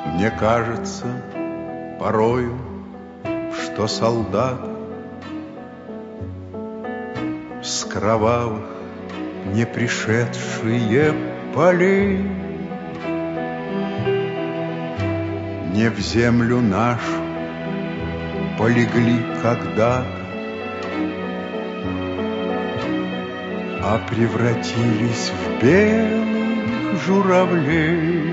Мне кажется порою, что солдат с кровавых не пришедшие полей не в землю нашу полегли когда-то, а превратились в белых журавлей.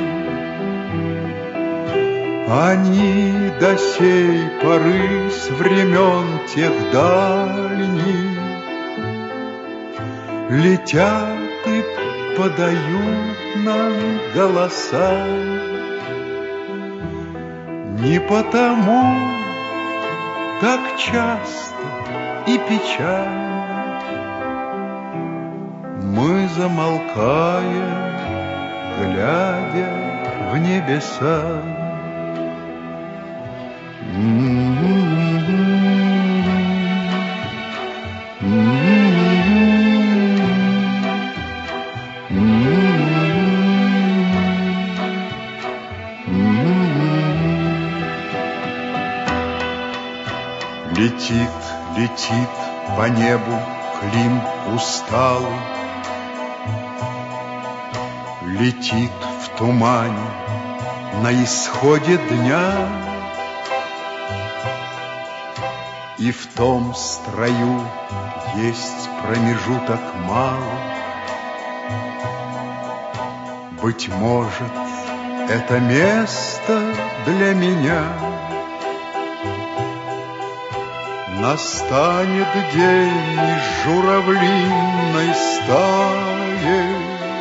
Они до сей поры с времен тех дальних летят и подают нам голоса. Не потому так часто и печально мы замолкаем, глядя в небеса. Летит, летит по небу Клим усталый, летит в тумане на исходе дня, и в том строю есть промежуток малый. Быть может, это место для меня. Настанет день из журавлиной стаи,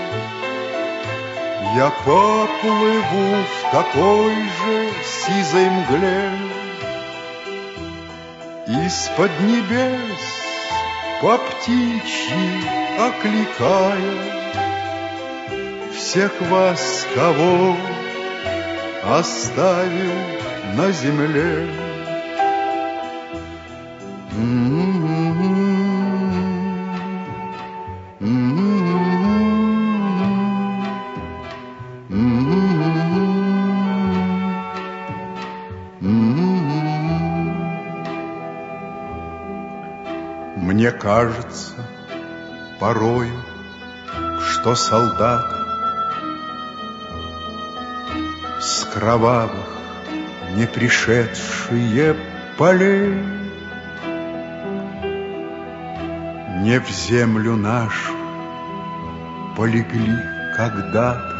я поплыву в такой же сизой мгле. Из-под небес по птичьи окликая всех вас, кого оставил на земле. Мне кажется порою, что солдаты с кровавых не пришедшие полей не в землю нашу полегли когда-то,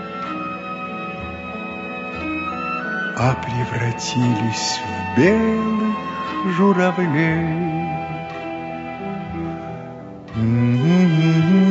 а превратились в белых журавлей.